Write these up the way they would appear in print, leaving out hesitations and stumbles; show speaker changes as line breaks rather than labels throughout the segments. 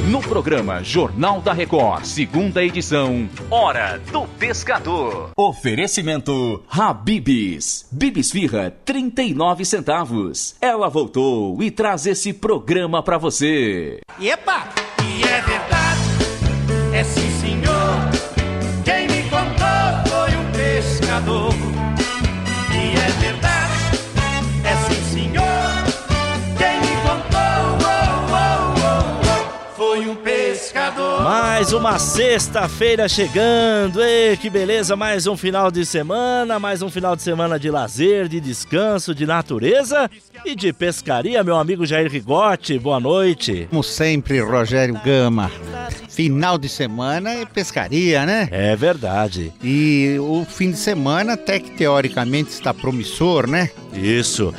No programa Jornal da Record, segunda edição, Hora do Pescador. Oferecimento Habib's. Bibis Firra, 39 centavos. Ela voltou e traz esse programa pra você.
Epa! E é verdade, é sim senhor. Quem me contou foi um pescador. E é verdade, é sim senhor. Quem me contou foi um pescador.
Mais uma sexta-feira chegando, ei, que beleza, mais um final de semana de lazer, de descanso, de natureza e de pescaria, meu amigo Jair Rigotti, boa noite.
Como sempre, Rogério Gama, final de semana é pescaria, né?
É verdade.
E o fim de semana até que teoricamente está promissor, né?
Isso.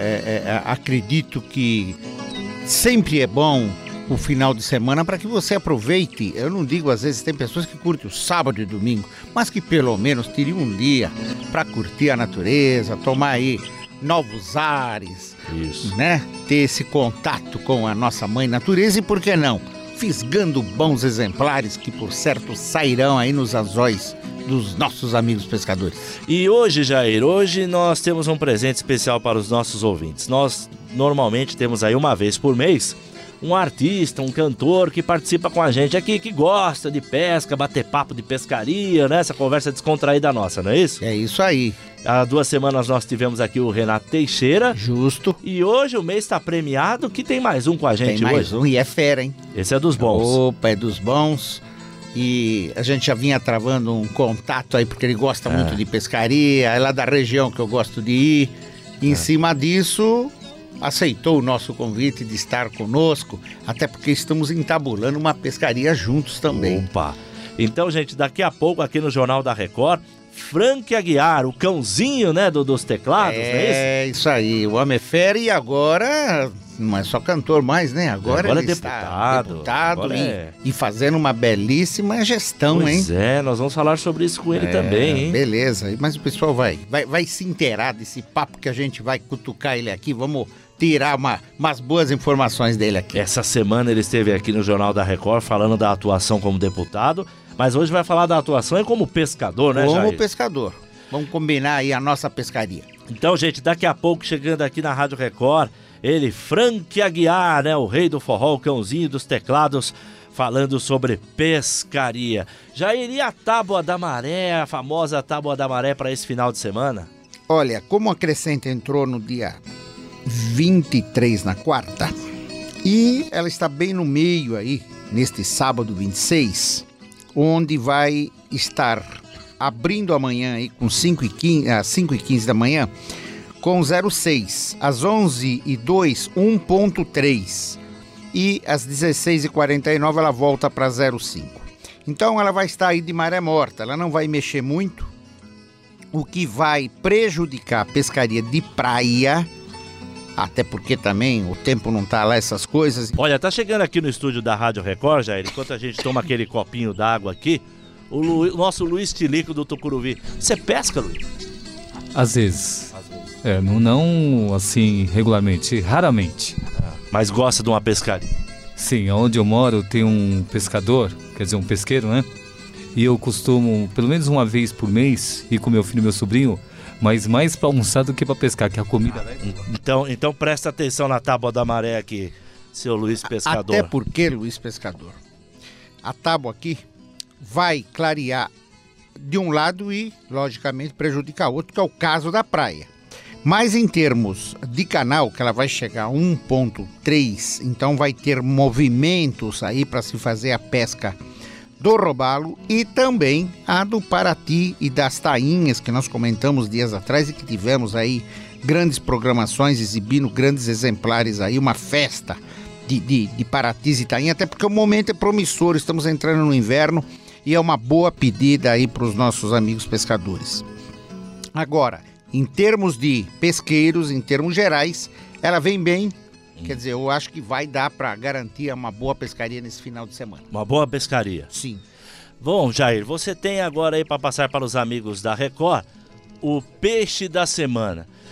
Acredito que sempre é bom o final de semana para que você aproveite. Eu não digo, às vezes tem pessoas que curtem o sábado e domingo, mas que pelo menos tire um dia para curtir a natureza, tomar aí novos ares.
Isso.
Né? Ter esse contato com a nossa mãe natureza e, por que não, fisgando bons exemplares que por certo sairão aí nos anzóis dos nossos amigos pescadores.
E hoje, Jair, nós temos um presente especial para os nossos ouvintes. Nós normalmente temos aí uma vez por mês um artista, um cantor que participa com a gente aqui, que gosta de pesca, bater papo de pescaria, né? Essa conversa descontraída nossa, não é isso?
É isso aí.
Há 2 semanas nós tivemos aqui o Renato Teixeira.
Justo.
E hoje o mês está premiado, que tem mais um com a gente hoje.
Tem mais um e é fera, hein?
Esse é dos bons.
Opa, é dos bons. E a gente já vinha travando um contato aí, porque ele gosta muito de pescaria, é lá da região que eu gosto de ir. E em cima disso, aceitou o nosso convite de estar conosco, até porque estamos entabulando uma pescaria juntos também.
Opa! Então, gente, daqui a pouco aqui no Jornal da Record, Frank Aguiar, o cãozinho, né, dos teclados, não é isso?
É isso aí, o homem é fera e agora não é só cantor mais, né? Agora ele
é deputado
agora e fazendo uma belíssima gestão,
pois
hein?
É, nós vamos falar sobre isso com ele também, hein?
Beleza, mas o pessoal vai se inteirar desse papo que a gente vai cutucar ele aqui, vamos tirar umas boas informações dele aqui.
Essa semana ele esteve aqui no Jornal da Record falando da atuação como deputado, mas hoje vai falar da atuação como pescador, né, Jair?
Como pescador. Vamos combinar aí a nossa pescaria.
Então, gente, daqui a pouco, chegando aqui na Rádio Record, ele, Frank Aguiar, né, o rei do forró, o cãozinho dos teclados, falando sobre pescaria. Jair, e a Tábua da Maré, a famosa Tábua da Maré para esse final de semana?
Olha, como a Crescente entrou no dia 23 na quarta, e ela está bem no meio aí, neste sábado 26, onde vai estar abrindo amanhã aí com 5h15, às 5h15 da manhã, com 0,6, às 11h02, 1,3, e às 16h49 ela volta para 0,5. Então ela vai estar aí de maré morta, ela não vai mexer muito, o que vai prejudicar a pescaria de praia, até porque também o tempo não tá lá, essas coisas.
Olha, tá chegando aqui no estúdio da Rádio Record, Jair, enquanto a gente toma aquele copinho d'água aqui, o nosso Luiz Tilico do Tucuruvi. Você pesca, Luiz?
Às vezes. Não assim regularmente, raramente.
Mas gosta de uma pescaria?
Sim, onde eu moro tem um pescador, quer dizer, um pesqueiro, né? E eu costumo, pelo menos uma vez por mês, ir com meu filho e meu sobrinho, mas mais para almoçar do que para pescar, que a comida...
Então presta atenção na Tábua da Maré aqui, seu Luiz Pescador.
Até porque, Luiz Pescador, a tábua aqui vai clarear de um lado e, logicamente, prejudicar outro, que é o caso da praia. Mas em termos de canal, que ela vai chegar a 1,3, então vai ter movimentos aí para se fazer a pesca do robalo e também a do Paraty e das tainhas que nós comentamos dias atrás e que tivemos aí grandes programações exibindo grandes exemplares aí, uma festa de Paratis e tainha, até porque o momento é promissor, estamos entrando no inverno e é uma boa pedida aí para os nossos amigos pescadores. Agora, em termos de pesqueiros, em termos gerais, ela vem bem. Quer dizer, eu acho que vai dar para garantir uma boa pescaria nesse final de semana.
Uma boa pescaria?
Sim.
Bom, Jair, você tem agora aí para passar para os amigos da Record o peixe da semana.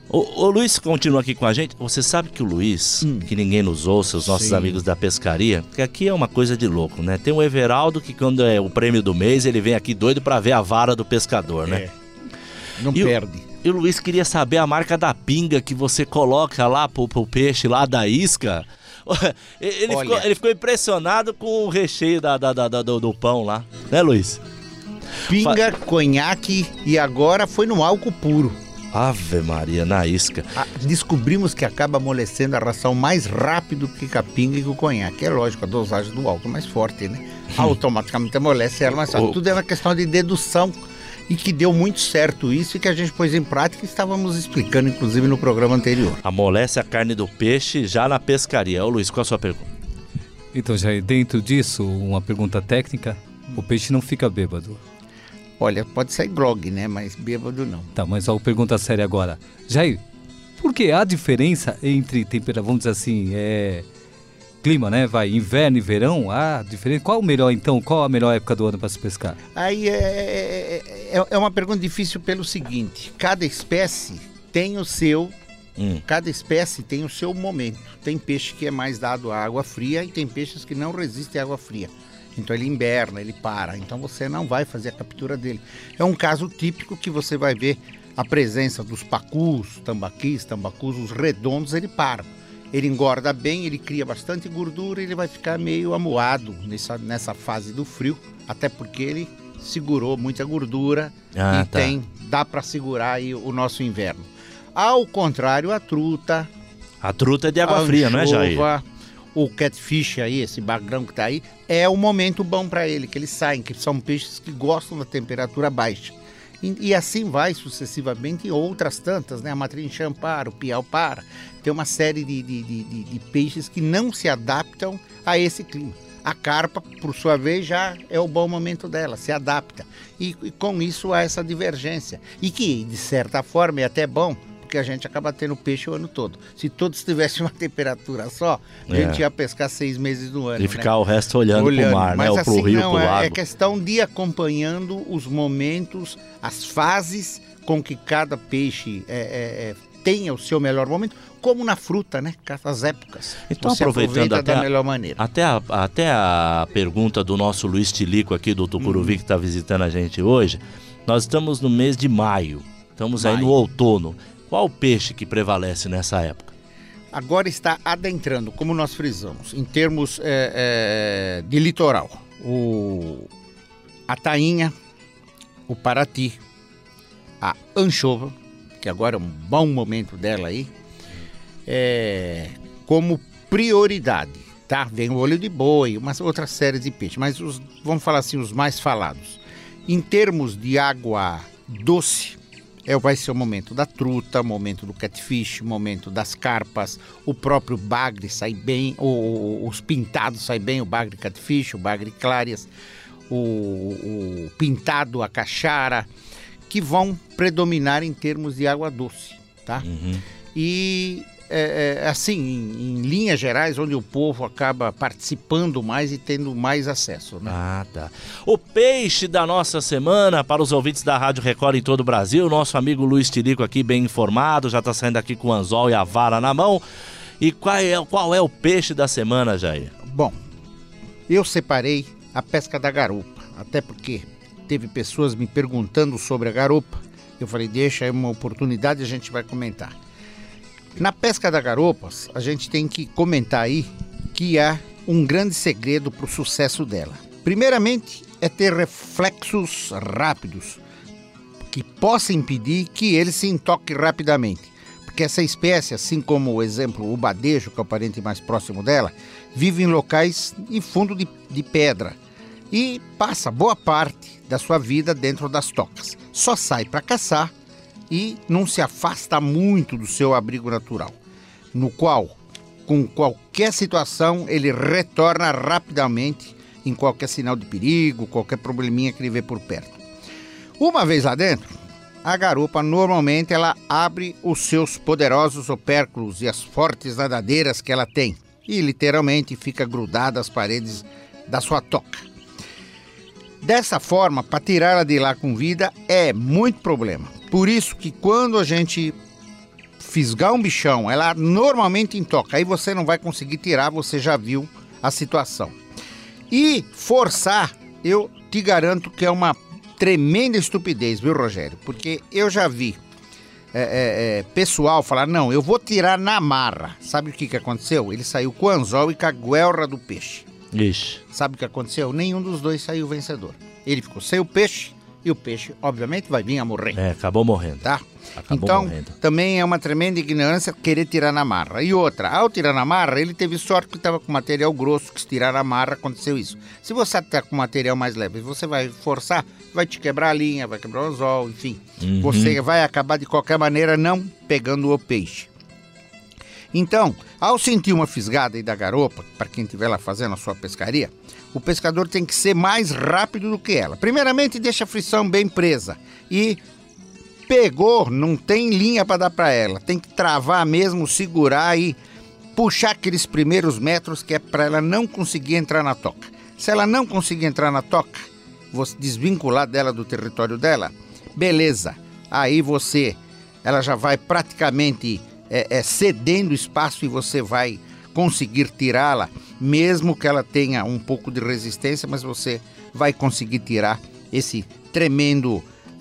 O Luiz continua aqui com a gente. Você sabe que o Luiz, que ninguém nos ouça, os nossos amigos da pescaria, que aqui é uma coisa de louco, né? Tem o Everaldo que quando é o prêmio do mês, ele vem aqui doido pra ver a vara do pescador, né?
Não perde.
E o Luiz queria saber a marca da pinga que você coloca lá pro peixe lá da isca. Ele ficou impressionado com o recheio do pão lá, né, Luiz?
Pinga, conhaque e agora foi no álcool puro.
Ave Maria, na isca.
Descobrimos que acaba amolecendo a ração mais rápido que a pinga e que o conhaque. É lógico, a dosagem do álcool é mais forte, né? Automaticamente amolece ela mais fácil. Tudo é uma questão de dedução e que deu muito certo isso e que a gente pôs em prática e estávamos explicando, inclusive, no programa anterior.
Amolece a carne do peixe já na pescaria. Ô Luiz, qual a sua pergunta?
Então, Jair, dentro disso, uma pergunta técnica, o peixe não fica bêbado.
Olha, pode sair grog, né? Mas bêbado não.
Tá, mas a pergunta séria agora. Jair, por que há diferença entre temperatura, vamos dizer assim, clima, né? Inverno e verão, diferente. Qual o melhor, então? Qual a melhor época do ano para se pescar?
Aí é uma pergunta difícil pelo seguinte. Cada espécie tem o seu momento. Tem peixe que é mais dado à água fria e tem peixes que não resistem à água fria. Então ele inverna, ele para, então você não vai fazer a captura dele. É um caso típico que você vai ver a presença dos pacus, tambaquis, os redondos, ele para. Ele engorda bem, ele cria bastante gordura, ele vai ficar meio amuado nessa fase do frio, até porque ele segurou muita gordura dá para segurar aí o nosso inverno. Ao contrário, a truta...
A truta é de água fria, não é, Jair?
O catfish aí, esse bagrão que tá aí, é o momento bom para ele, que eles saem, que são peixes que gostam da temperatura baixa. E assim vai sucessivamente em outras tantas, né? A matrinchã para, o piau para. Tem uma série de peixes que não se adaptam a esse clima. A carpa, por sua vez, já é o bom momento dela, se adapta. E com isso há essa divergência. E que, de certa forma, é até bom, porque a gente acaba tendo peixe o ano todo. Se todos tivessem uma temperatura só, a gente ia pescar 6 meses do ano.
E ficar o resto olhando pro mar,
mas
né? Ou
assim,
pro rio, pro lago.
É questão de ir acompanhando os momentos, as fases com que cada peixe tenha o seu melhor momento, como na fruta, né? As épocas.
Então,
você
aproveitando
da melhor maneira.
Até a pergunta do nosso Luiz Tilico aqui do Tucuruvi, que está visitando a gente hoje, nós estamos no mês de maio, estamos aí no outono. Qual o peixe que prevalece nessa época?
Agora está adentrando, como nós frisamos, em termos de litoral. A tainha, o parati, a anchova, que agora é um bom momento dela aí, como prioridade, tá? Vem o olho de boi, uma outra série de peixes, mas vamos falar assim, os mais falados. Em termos de água doce, vai ser o momento da truta, o momento do catfish, o momento das carpas, o próprio bagre sai bem, os pintados saem bem, o bagre catfish, o bagre clarias, o pintado, a caixara, que vão predominar em termos de água doce, tá? E assim, em linhas gerais, onde o povo acaba participando mais e tendo mais acesso, né?
Tá. O peixe da nossa semana, para os ouvintes da Rádio Record em todo o Brasil, nosso amigo Luiz Tilico aqui, bem informado, já está saindo aqui com o anzol e a vara na mão. E qual é o peixe da semana, Jair?
Bom, eu separei a pesca da garopa, até porque teve pessoas me perguntando sobre a garopa. Eu falei, deixa aí uma oportunidade e a gente vai comentar. Na pesca da garopas, a gente tem que comentar aí que há um grande segredo para o sucesso dela. Primeiramente, é ter reflexos rápidos, que possa impedir que ele se intoque rapidamente. Porque essa espécie, assim como o exemplo, o badejo, que é o parente mais próximo dela, vive em locais em fundo de pedra e passa boa parte da sua vida dentro das tocas. Só sai para caçar e não se afasta muito do seu abrigo natural, no qual, com qualquer situação, ele retorna rapidamente em qualquer sinal de perigo, qualquer probleminha que ele vê por perto. Uma vez lá dentro, a garopa normalmente ela abre os seus poderosos opérculos e as fortes nadadeiras que ela tem e literalmente fica grudada às paredes da sua toca. Dessa forma, para tirá-la de lá com vida é muito problema. Por isso que quando a gente fisgar um bichão, ela normalmente entoca. Aí você não vai conseguir tirar, você já viu a situação. E forçar, eu te garanto que é uma tremenda estupidez, viu, Rogério? Porque eu já vi pessoal falar, não, eu vou tirar na marra. Sabe o que aconteceu? Ele saiu com o anzol e com a guelra do peixe.
Ixi.
Sabe o que aconteceu? Nenhum dos dois saiu vencedor. Ele ficou sem o peixe e o peixe, obviamente, vai vir a morrer.
Acabou morrendo.
Tá?
Acabou
então,
morrendo.
também é uma tremenda ignorância querer tirar na marra. E outra, ao tirar na marra, ele teve sorte que estava com material grosso, que se tirar na marra, aconteceu isso. Se você está com material mais leve, você vai forçar, vai te quebrar a linha, vai quebrar o anzol, enfim. Você vai acabar, de qualquer maneira, não pegando o peixe. Então, ao sentir uma fisgada aí da garopa, para quem estiver lá fazendo a sua pescaria, o pescador tem que ser mais rápido do que ela. Primeiramente, deixa a frição bem presa e pegou, não tem linha para dar para ela. Tem que travar mesmo, segurar e puxar aqueles primeiros metros que é para ela não conseguir entrar na toca. Se ela não conseguir entrar na toca, você desvincular dela do território dela, beleza. Aí ela já vai praticamente cedendo espaço e você vai conseguir tirá-la, mesmo que ela tenha um pouco de resistência, mas você vai conseguir tirar esse tremendo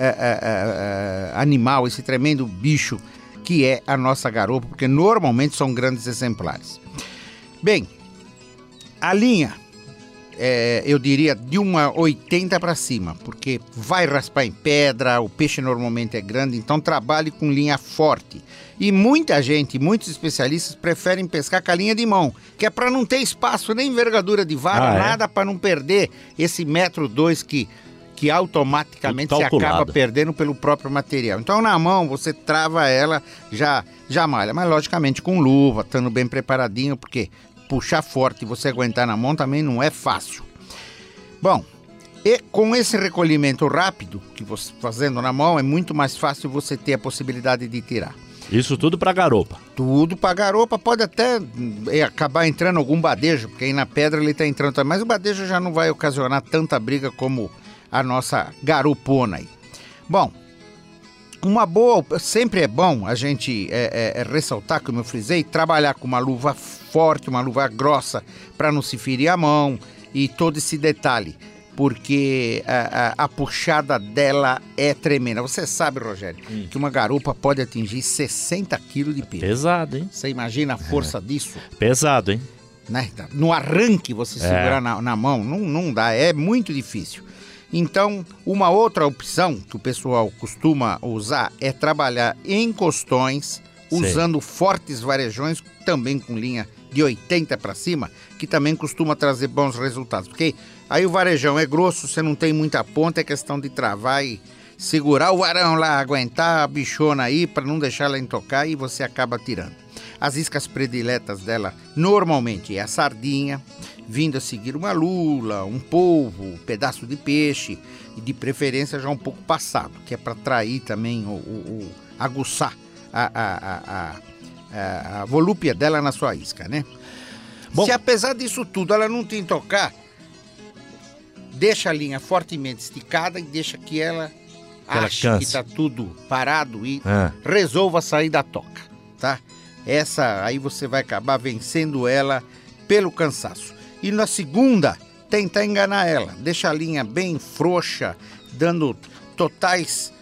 animal, esse tremendo bicho que é a nossa garopa, porque normalmente são grandes exemplares. Bem, a linha, eu diria de uma 80 para cima, porque vai raspar em pedra, o peixe normalmente é grande, então trabalhe com linha forte. E muita gente, muitos especialistas preferem pescar com a linha de mão, que é para não ter espaço, nem envergadura de vara, nada, para não perder esse 1,2 metros que automaticamente se acaba perdendo pelo próprio material. Então na mão você trava ela, já malha, mas logicamente com luva, estando bem preparadinho, porque puxar forte e você aguentar na mão também não é fácil. Bom, e com esse recolhimento rápido, que você fazendo na mão, é muito mais fácil você ter a possibilidade de tirar.
Isso tudo para garopa?
Tudo para garopa, pode até acabar entrando algum badejo, porque aí na pedra ele está entrando também, mas o badejo já não vai ocasionar tanta briga como a nossa garopona aí. Bom, sempre é bom a gente ressaltar, como eu frisei, trabalhar com uma luva forte, uma luva grossa, para não se ferir a mão e todo esse detalhe, porque a puxada dela é tremenda. Você sabe, Rogério, que uma garupa pode atingir 60 quilos de peixe.
Pesado, hein?
Você imagina a força disso?
Pesado, hein?
Né? No arranque você segurar na mão, não dá, é muito difícil. Então, uma outra opção que o pessoal costuma usar é trabalhar em costões, usando fortes varejões, também com linha de 80 para cima, que também costuma trazer bons resultados. Porque aí o varejão é grosso, você não tem muita ponta, é questão de travar e segurar o varão lá, aguentar a bichona aí para não deixar ela entocar e você acaba tirando. As iscas prediletas dela normalmente é a sardinha, vindo a seguir uma lula, um polvo, um pedaço de peixe e de preferência já um pouco passado, que é para atrair também, aguçar a volúpia dela na sua isca, né? Bom, se apesar disso tudo ela não te entocar, deixa a linha fortemente esticada e deixa que ela ache que está tudo parado e resolva sair da toca, tá? Essa aí você vai acabar vencendo ela pelo cansaço. E na segunda, tentar enganar ela. Deixa a linha bem frouxa, dando totais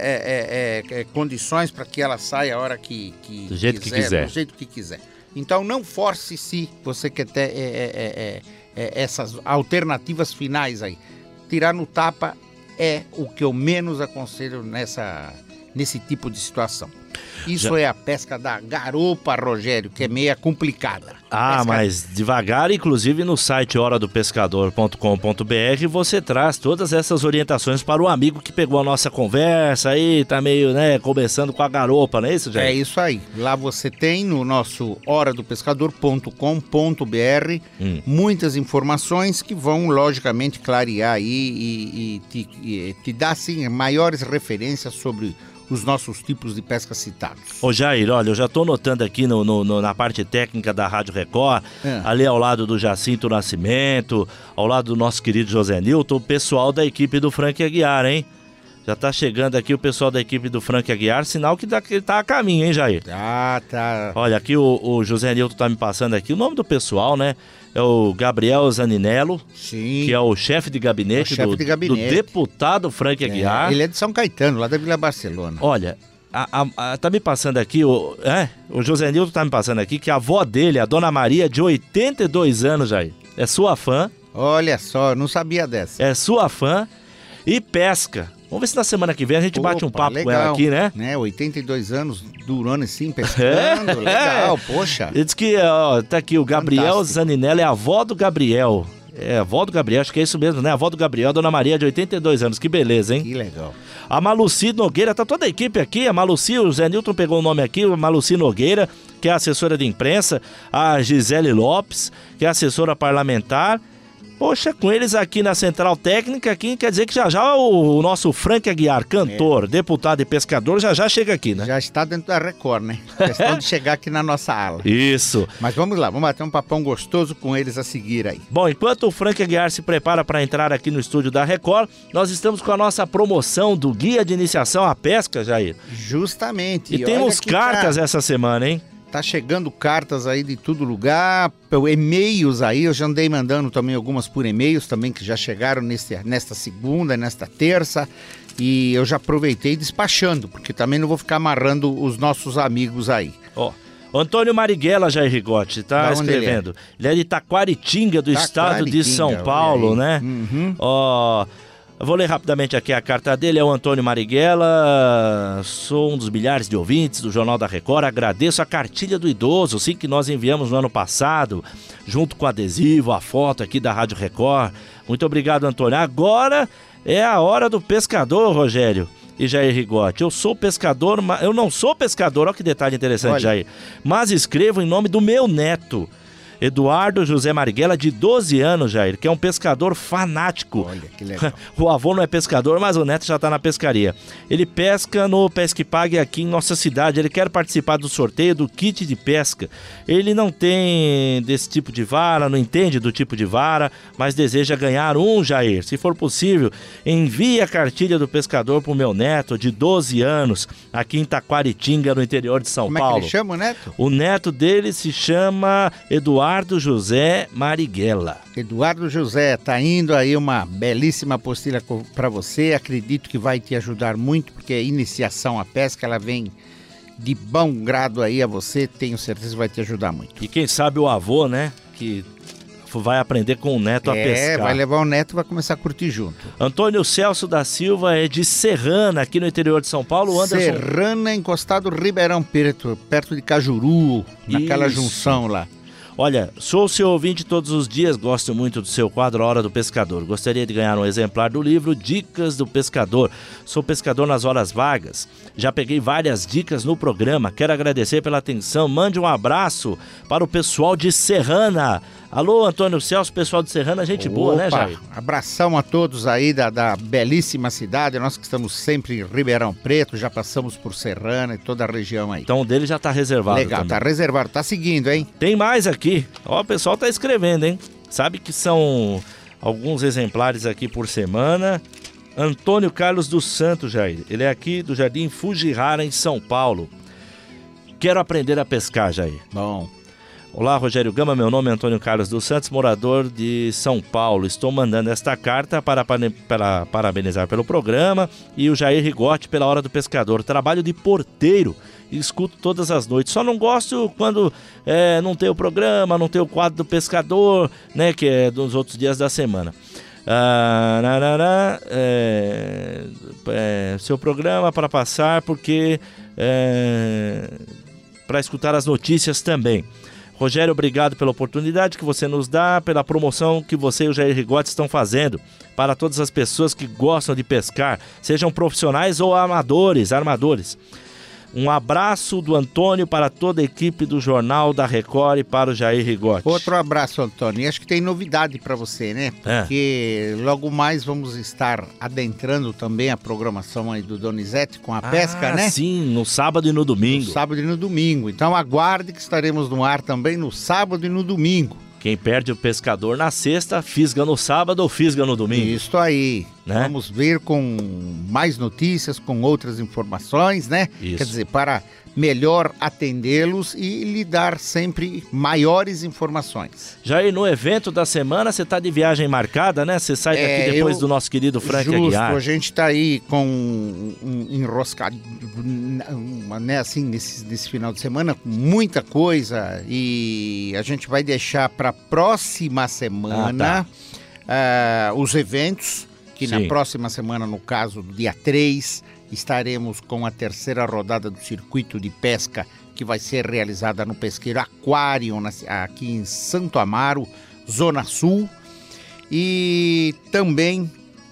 condições para que ela saia a hora que
do jeito
quiser, do jeito que quiser. Então não force se você quer ter essas alternativas finais aí. Tirar no tapa é o que eu menos aconselho nesse tipo de situação. Isso é a pesca da garopa, Rogério, que é meia complicada.
Mas devagar, inclusive no site horadopescador.com.br você traz todas essas orientações para o amigo que pegou a nossa conversa aí, tá meio, começando com a garopa, não é isso, Jair?
É isso aí. Lá você tem no nosso horadopescador.com.br muitas informações que vão, logicamente, clarear aí e te dar, assim, maiores referências sobre os nossos tipos de pesca citados.
Ô Jair, olha, eu já estou notando aqui na parte técnica da Rádio Record, ali ao lado do Jacinto Nascimento, ao lado do nosso querido José Nilton, o pessoal da equipe do Frank Aguiar, hein? Já tá chegando aqui o pessoal da equipe do Frank Aguiar, sinal que ele tá a caminho, hein, Jair?
Ah, tá.
Olha, aqui o José Nilton tá me passando aqui o nome do pessoal, né? É o Gabriel Zaninello,
Sim.
que é o chefe de gabinete, do deputado Frank Aguiar.
Ele é de São Caetano, lá da Vila Barcelona.
Olha, tá me passando aqui, o José Nilton tá me passando aqui que a avó dele, a Dona Maria, de 82 anos, Jair, é sua fã.
Olha só, não sabia dessa.
É sua fã e pesca. Vamos ver se na semana que vem a gente bate um papo com ela aqui, né?
82 anos durando assim, pescando, legal, poxa.
Ele disse que, tá aqui, o Gabriel
Fantástico.
Zaninello é a avó do Gabriel. É, a avó do Gabriel, acho que é isso mesmo, né? A avó do Gabriel, Dona Maria, de 82 anos, que beleza, hein?
Que legal.
A Maluci Nogueira, tá toda a equipe aqui, a Maluci, o Zé Nilton pegou o nome aqui, a Maluci Nogueira, que é assessora de imprensa, a Gisele Lopes, que é assessora parlamentar. Poxa, com eles aqui na Central Técnica, aqui quer dizer que já o nosso Frank Aguiar, cantor, deputado e pescador, já chega aqui, né?
Já está dentro da Record, né? Questão de chegar aqui na nossa ala.
Isso.
Mas vamos lá, vamos bater um papão gostoso com eles a seguir aí.
Bom, enquanto o Frank Aguiar se prepara para entrar aqui no estúdio da Record, nós estamos com a nossa promoção do Guia de Iniciação à Pesca, Jair.
Justamente.
E temos cartas essa semana, hein?
Tá chegando cartas aí de todo lugar, e-mails aí, eu já andei mandando também algumas por e-mails também que já chegaram nesta segunda, nesta terça, e eu já aproveitei despachando, porque também não vou ficar amarrando os nossos amigos aí.
Ó, Antônio Marighella, Jair Rigotti, tá escrevendo. Ele é de Taquaritinga, do estado de São Paulo, né?
Uhum.
Ó... Eu vou ler rapidamente aqui a carta dele, é o Antônio Marighella, sou um dos milhares de ouvintes do Jornal da Record, agradeço a cartilha do idoso, sim, que nós enviamos no ano passado, junto com o adesivo, a foto aqui da Rádio Record. Muito obrigado, Antônio. Agora é a hora do pescador, Rogério e Jair Rigotti. Eu sou pescador, mas eu não sou pescador, olha que detalhe interessante, Jair, mas escrevo em nome do meu neto, Eduardo José Marighella, de 12 anos, Jair, que é um pescador fanático.
Olha, que legal.
O avô não é pescador, mas o neto já está na pescaria. Ele pesca no Pesque Pague aqui em nossa cidade. Ele quer participar do sorteio do kit de pesca. Ele não tem desse tipo de vara, não entende do tipo de vara, mas deseja ganhar um, Jair. Se for possível, envie a cartilha do pescador para o meu neto, de 12 anos, aqui em Taquaritinga, no interior de São Paulo.
Como é que ele chama o neto?
O neto dele se chama Eduardo José Marighella.
Eduardo José, tá indo aí uma belíssima apostila para você, acredito que vai te ajudar muito, porque a iniciação à pesca, ela vem de bom grado aí a você, tenho certeza que vai te ajudar muito.
E quem sabe o avô, né, que vai aprender com o neto a pescar.
Vai levar o neto e vai começar a curtir junto.
Antônio Celso da Silva é de Serrana, aqui no interior de São Paulo. Anderson...
Serrana, encostado Ribeirão Preto, perto de Cajuru, naquela junção lá.
Olha, sou seu ouvinte todos os dias, gosto muito do seu quadro Hora do Pescador. Gostaria de ganhar um exemplar do livro Dicas do Pescador. Sou pescador nas horas vagas. Já peguei várias dicas no programa. Quero agradecer pela atenção. Mande um abraço para o pessoal de Serrana. Alô, Antônio Celso, pessoal de Serrana, gente boa, né, Jair?
Abração a todos aí da belíssima cidade. Nós que estamos sempre em Ribeirão Preto, já passamos por Serrana e toda a região aí.
Então o dele já tá reservado.
Legal,
também.
Tá reservado, tá seguindo, hein?
Tem mais aqui. Ó, o pessoal tá escrevendo, hein? Sabe que são alguns exemplares aqui por semana. Antônio Carlos dos Santos, Jair. Ele é aqui do Jardim Fujihara, em São Paulo. Quero aprender a pescar, Jair.
Bom.
Olá, Rogério Gama, meu nome é Antônio Carlos dos Santos, morador de São Paulo. Estou mandando esta carta para parabenizar pelo programa e o Jair Rigotti pela Hora do Pescador. Trabalho de porteiro e escuto todas as noites. Só não gosto quando não tem o programa, não tem o quadro do pescador, né, que é dos outros dias da semana. Seu programa para passar, porque para escutar as notícias também. Rogério, obrigado pela oportunidade que você nos dá, pela promoção que você e o Jair Rigotti estão fazendo para todas as pessoas que gostam de pescar, sejam profissionais ou armadores. Um abraço do Antônio para toda a equipe do Jornal da Record e para o Jair Rigotti.
Outro abraço, Antônio. E acho que tem novidade para você, né? Porque logo mais vamos estar adentrando também a programação aí do Donizete com a pesca, né?
Sim, no sábado e no domingo.
No sábado e no domingo. Então aguarde que estaremos no ar também no sábado e no domingo.
Quem perde o pescador na sexta, fisga no sábado ou fisga no domingo.
Isso aí.
Né?
Vamos ver com mais notícias, com outras informações, né?
Isso.
Quer dizer, para melhor atendê-los e lhe dar sempre maiores informações.
Jair, no evento da semana, você está de viagem marcada, né? Você sai daqui depois do nosso querido Frank Aguiar.
A gente está aí com enroscado, né, assim, nesse final de semana, com muita coisa, e a gente vai deixar para a próxima semana os eventos, que na próxima semana, no caso, do dia 3, estaremos com a terceira rodada do circuito de pesca, que vai ser realizada no Pesqueiro Aquário, aqui em Santo Amaro, Zona Sul. E também,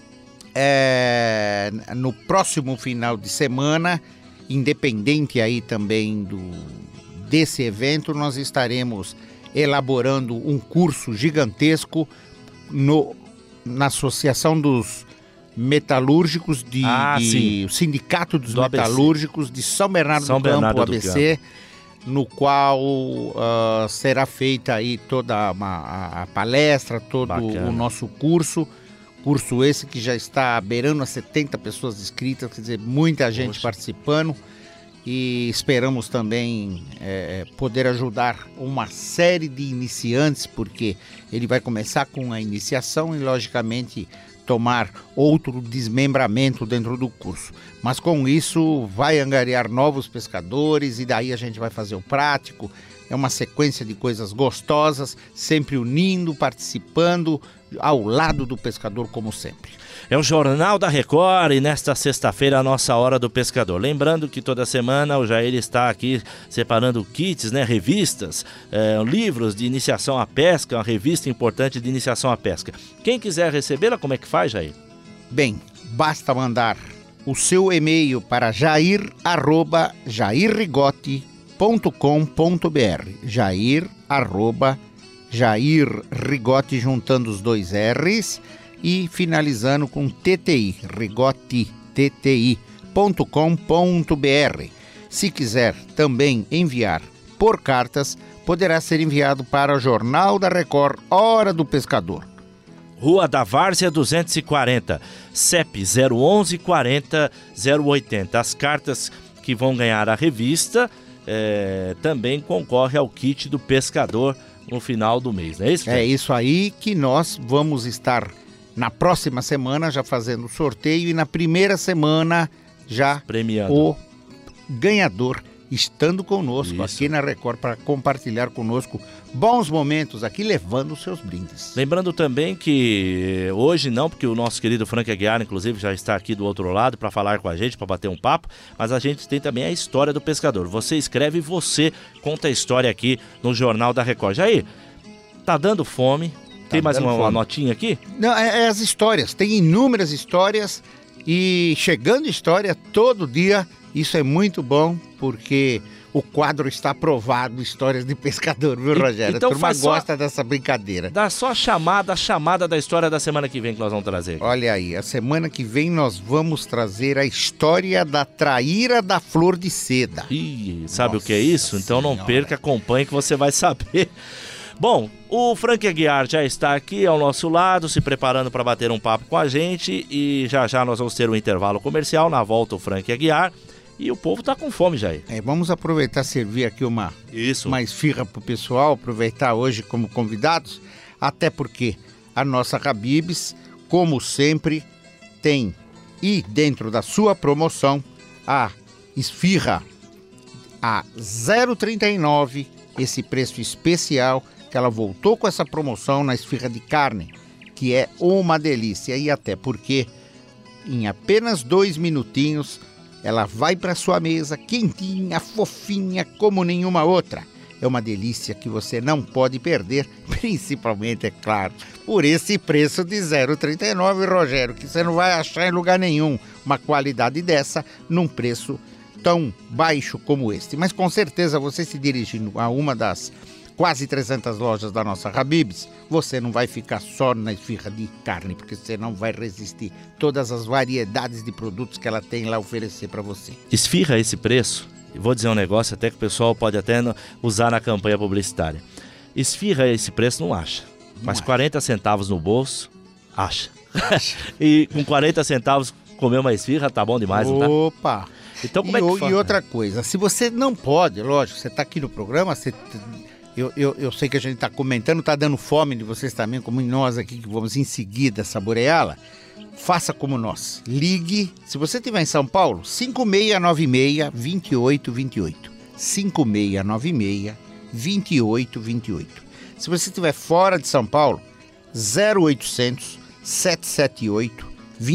no próximo final de semana, independente aí também desse evento, nós estaremos elaborando um curso gigantesco na Associação dos Metalúrgicos o Sindicato dos Metalúrgicos de São Bernardo do Campo, ABC, no qual será feita aí toda a palestra, todo o nosso curso esse que já está beirando as 70 pessoas inscritas, quer dizer, muita gente participando, e esperamos também poder ajudar uma série de iniciantes, porque ele vai começar com a iniciação e, logicamente, tomar outro desmembramento dentro do curso. Mas com isso vai angariar novos pescadores, e daí a gente vai fazer o prático. É uma sequência de coisas gostosas, sempre unindo, participando, ao lado do pescador, como sempre.
É o Jornal da Record, e nesta sexta-feira a nossa Hora do Pescador. Lembrando que toda semana o Jair está aqui separando kits, né, revistas, livros de iniciação à pesca, uma revista importante de iniciação à pesca. Quem quiser recebê-la, como é que faz, Jair?
Bem, basta mandar o seu e-mail para jair@jairrigotti.com.br. Jair@jairrigotti, juntando os dois R's, e finalizando com TTI, rigotti.com.br. Se quiser também enviar por cartas, poderá ser enviado para o Jornal da Record, Hora do Pescador.
Rua da Várzea 240, CEP 011 40 080. As cartas que vão ganhar a revista também concorrem ao kit do pescador no final do mês, não é isso?
É isso aí, que nós vamos estar na próxima semana já fazendo o sorteio, e na primeira semana já
premiando
o ganhador estando conosco aqui na Record para compartilhar conosco bons momentos aqui, levando os seus brindes.
Lembrando também que hoje não, porque o nosso querido Frank Aguiar, inclusive, já está aqui do outro lado para falar com a gente, para bater um papo, mas a gente tem também a história do pescador. Você escreve e você conta a história aqui no Jornal da Record. Jair, tá dando fome? Tem mais uma notinha aqui?
Não, as histórias, tem inúmeras histórias, e chegando história todo dia. Isso é muito bom, porque o quadro está aprovado, Histórias de Pescador, viu, Rogério?
Então,
a turma gosta dessa brincadeira.
Dá só a chamada da história da semana que vem que nós vamos trazer.
Olha aí, a semana que vem nós vamos trazer a história da traíra da flor de seda.
Ih, sabe o que é isso? Então não perca, acompanhe que você vai saber. Bom, o Frank Aguiar já está aqui ao nosso lado, se preparando para bater um papo com a gente, e já nós vamos ter um intervalo comercial. Na volta o Frank Aguiar, e o povo tá com fome, Jair.
Vamos aproveitar, servir aqui uma esfirra pro pessoal, aproveitar hoje como convidados, até porque a nossa Habib's, como sempre, tem, e dentro da sua promoção, a esfirra a 0,39, esse preço especial, que ela voltou com essa promoção na esfirra de carne, que é uma delícia, e até porque em apenas 2 minutinhos ela vai para sua mesa quentinha, fofinha, como nenhuma outra. É uma delícia que você não pode perder, principalmente, é claro, por esse preço de 0,39, Rogério, que você não vai achar em lugar nenhum uma qualidade dessa num preço tão baixo como este. Mas com certeza, você se dirigindo a uma das quase 300 lojas da nossa Habib's, você não vai ficar só na esfirra de carne, porque você não vai resistir todas as variedades de produtos que ela tem lá a oferecer para você.
Esfirra esse preço, e vou dizer um negócio até que o pessoal pode até usar na campanha publicitária. Esfirra esse preço não acha. Mas 40 centavos no bolso, acha. E com 40 centavos comer uma esfirra tá bom demais, não tá?
Opa!
Então como é que faz?
E outra coisa, se você não pode, lógico, você tá aqui no programa, eu sei que a gente tá comentando, tá dando fome de vocês também, como nós aqui que vamos em seguida saboreá-la. Faça como nós. Ligue, se você estiver em São Paulo, 5696-2828. 5696-2828. Se você estiver fora de São Paulo, 0800 778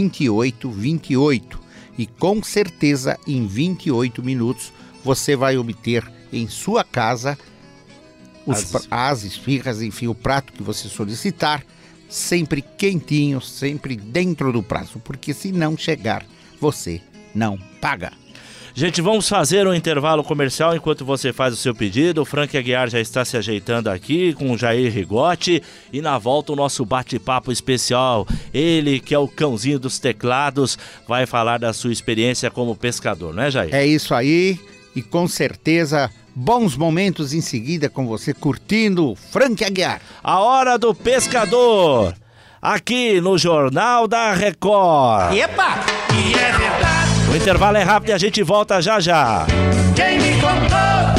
2828. E com certeza em 28 minutos você vai obter em sua casa as esfirras, enfim, o prato que você solicitar, sempre quentinho, sempre dentro do prazo, porque se não chegar, você não paga.
Gente, vamos fazer um intervalo comercial enquanto você faz o seu pedido. O Frank Aguiar já está se ajeitando aqui com o Jair Rigotti. E na volta o nosso bate-papo especial. Ele, que é o cãozinho dos teclados, vai falar da sua experiência como pescador, não é, Jair?
É isso aí. E com certeza, bons momentos em seguida com você curtindo Frank Aguiar.
A Hora do Pescador, aqui no Jornal da Record.
Epa! E é verdade.
O intervalo é rápido e a gente volta já já.
Quem me contou